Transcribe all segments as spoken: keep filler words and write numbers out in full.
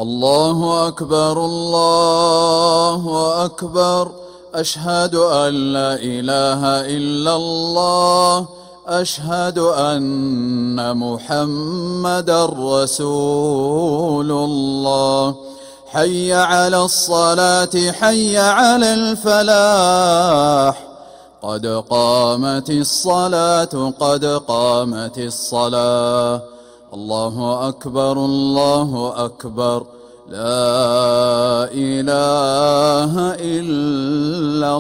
الله أكبر الله أكبر. أشهد أن لا إله إلا الله. أشهد أن محمدا رسول الله. حي على الصلاة حي على الفلاح. قد قامت الصلاة قد قامت الصلاة. الله أكبر الله أكبر. لا إله إلا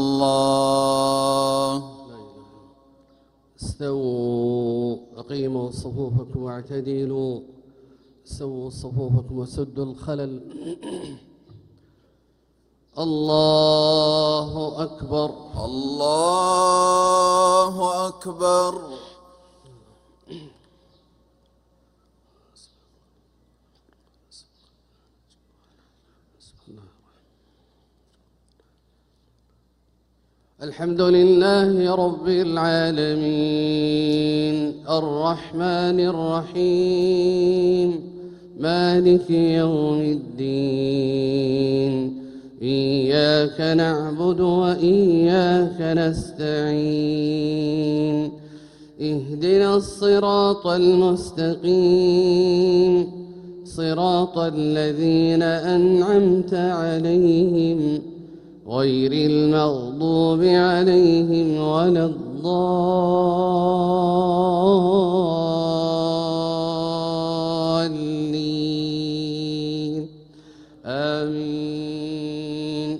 الله. استووا أقيموا صفوفكم واعتدلوا. سووا صفوفكم وسدوا الخلل. الله أكبر الله أكبر. الحمد لله رب العالمين الرحمن الرحيم مالك يوم الدين. إياك نعبد وإياك نستعين. اهدنا الصراط المستقيم صراط الذين أنعمت عليهم غير المغضوب عليهم ولا الضالين. آمين.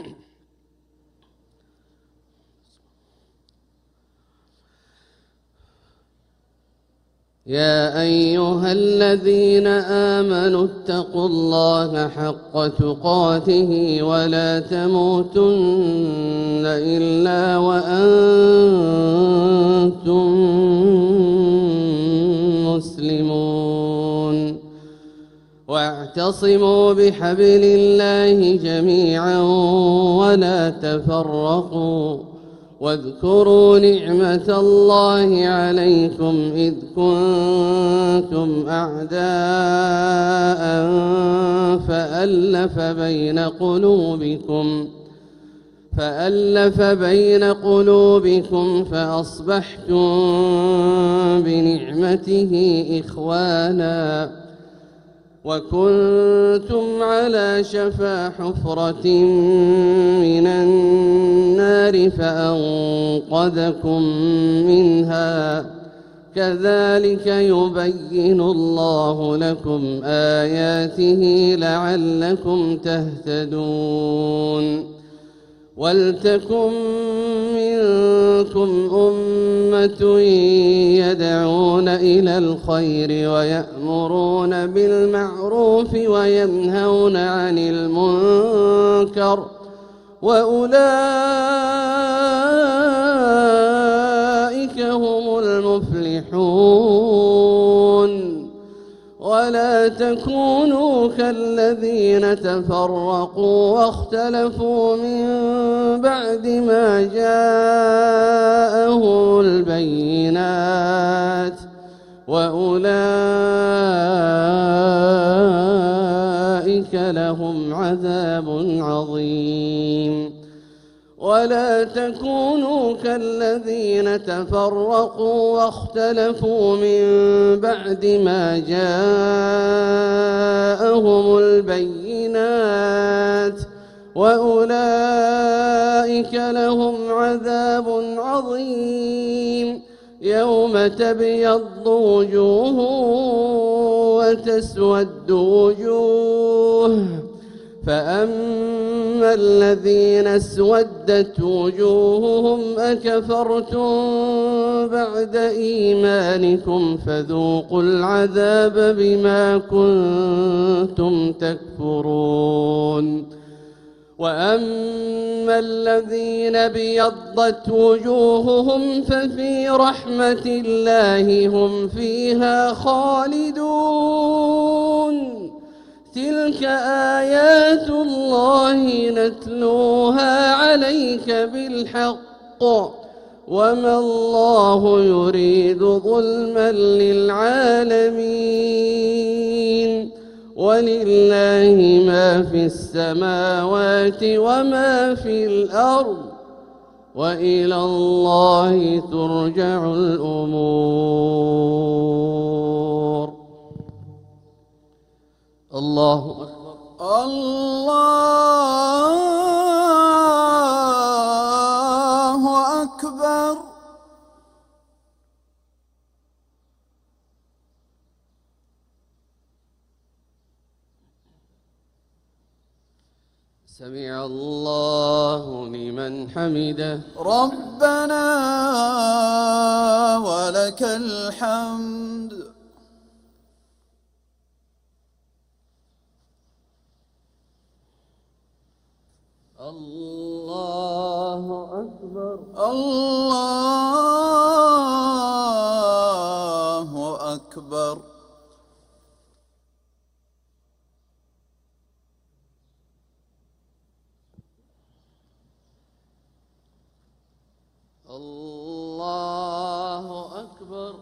يا أيها الذين آمنوا اتقوا الله حق تقاته ولا تموتن إلا وأنتم مسلمون. واعتصموا بحبل الله جميعا ولا تفرقوا. واذكروا نعمة الله عليكم إذ كنتم أعداء فألف بين قلوبكم فألف بين قلوبكم فأصبحتم بنعمته إخوانا وكنتم على شفا حفرة من النار فأنقذكم منها. كذلك يبين الله لكم آياته لعلكم تهتدون. ولتكن منكم أمة يدعون إلى الخير ويأمرون بالمعروف وينهون عن المنكر وأولئك هم المفلحون. ولا تكونوا كالذين تفرقوا واختلفوا من بعد ما جاءهم البينات وأولئك لهم عذاب عظيم. ولا تكونوا كالذين تفرقوا واختلفوا من بعد ما جاءهم البينات وأولئك لهم عذاب عظيم. يوم تبيض وجوه وتسود وجوه. فأما الذين اسودت وجوههم أكفرتم بعد إيمانكم فذوقوا العذاب بما كنتم تكفرون. وأما الذين ابيضت وجوههم ففي رحمة الله هم فيها خالدون. تلك آيات الله نتلوها عليك بالحق وما الله يريد ظلما للعالمين. ولله ما في السماوات وما في الأرض وإلى الله ترجع الأمور. الله أكبر. الله أكبر. سمع الله لمن حمده. ربنا ولك الحمد. الله أكبر. الله أكبر. الله أكبر.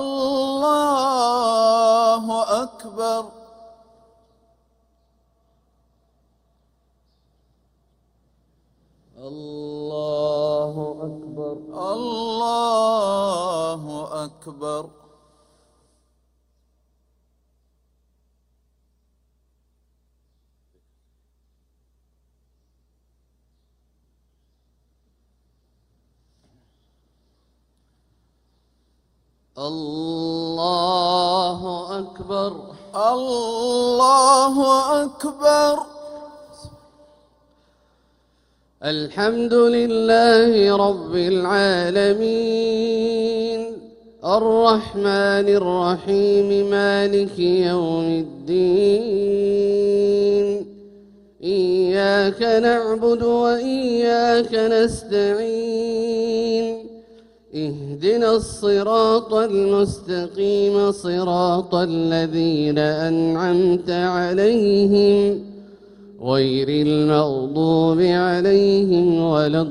الله أكبر. الله أكبر. الله أكبر. الله أكبر. الله أكبر. الحمد لله رب العالمين الرحمن الرحيم مالك يوم الدين إياك نعبد وإياك نستعين اهدنا الصراط المستقيم صراط الذين أنعمت عليهم غير المغضوب عليهم ولا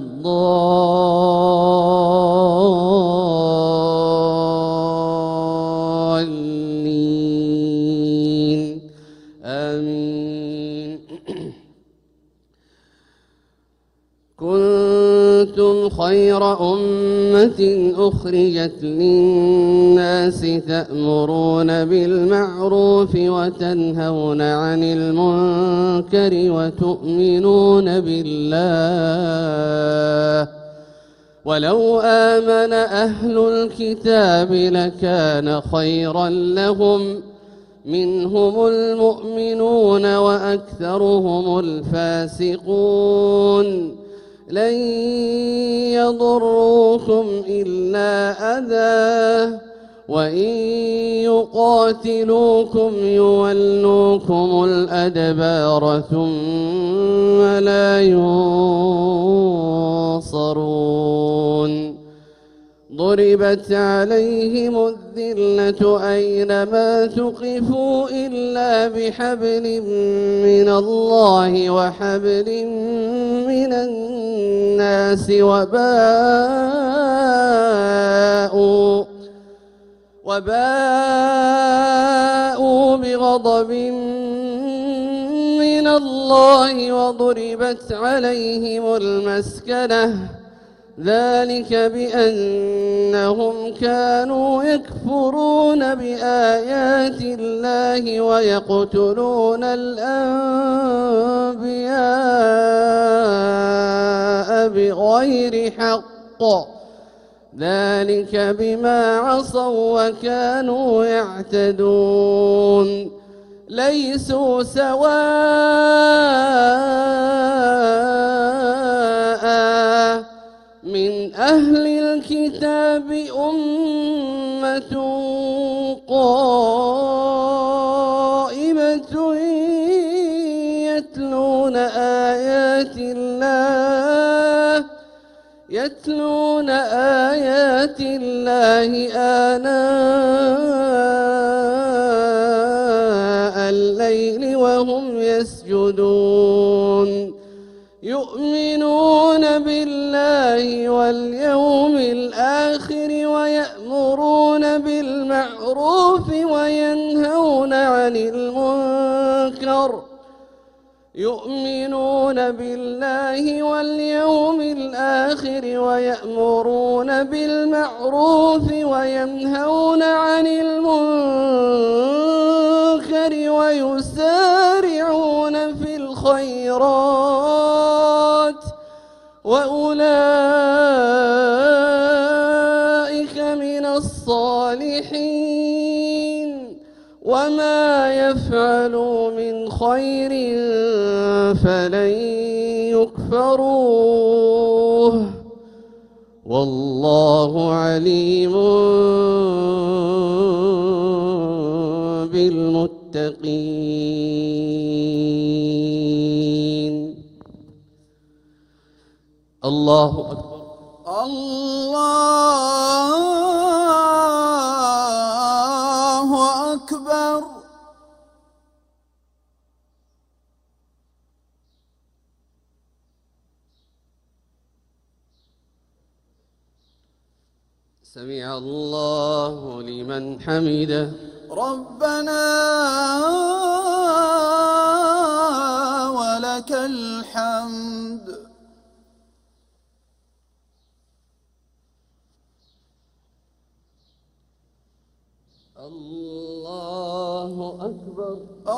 الضالين آمين. كنتم خير أمة أخرجت للناس تأمرون بالمعروف وتنهون عن المنكر وتؤمنون بالله ولو آمن أهل الكتاب لكان خيرا لهم منهم المؤمنون وأكثرهم الفاسقون لن يضروكم إلا أذى وإن يقاتلوكم يولوكم الأدبار ثم لا ينصرون ضربت عليهم الذلة أينما ثقفوا إلا بحبل من الله وحبل من الناس وباءوا وباءوا بغضب من الله وضربت عليهم المسكنة ذلك بأنهم كانوا يكفرون بآيات الله ويقتلون الأنبياء بغير حق ذلك بما عصوا وكانوا يعتدون ليسوا سواء من أهل الكتاب أمة قائمة يتلون آيات الله يتلون آيات الله آناء الليل وهم يسجدون يؤمنون بالله واليوم الآخر ويأمرون بالمعروف وينهون عن المنكر يؤمنون بالله واليوم الآخر ويأمرون بالمعروف وينهون عن المنكر ويسارعون في الخيرات وأولئك من الصالحين وما يفعلوا من خير فلن يكفروه والله عليم بالمتقين. الله أكبر. الله أكبر. سمع الله لمن حمده. ربنا ولك الحمد. الله أكبر.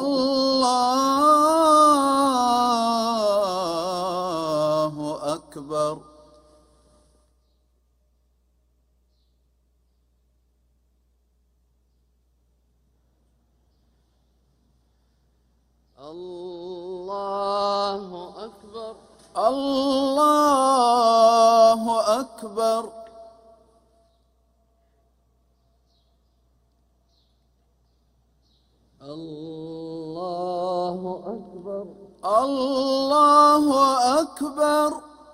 الله أكبر. الله أكبر. الله أكبر. الله أكبر. الله أكبر.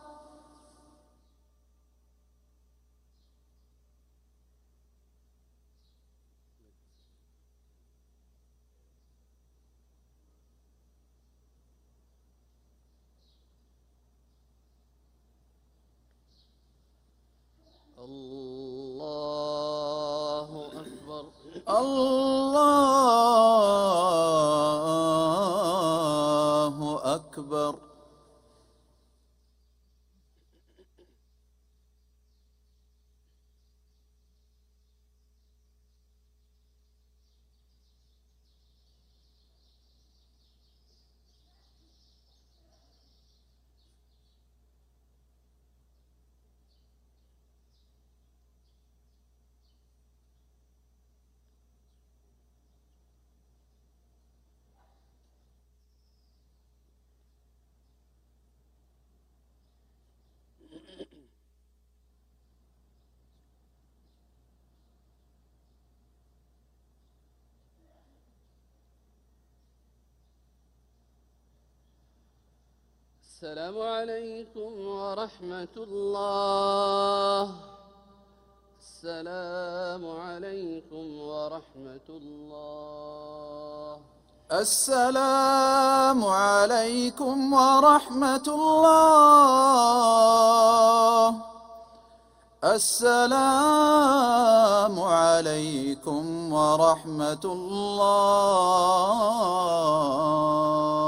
الله أكبر. الله أكبر. السلام عليكم ورحمة الله. السلام عليكم ورحمة الله. السلام عليكم ورحمة الله. السلام عليكم ورحمة الله.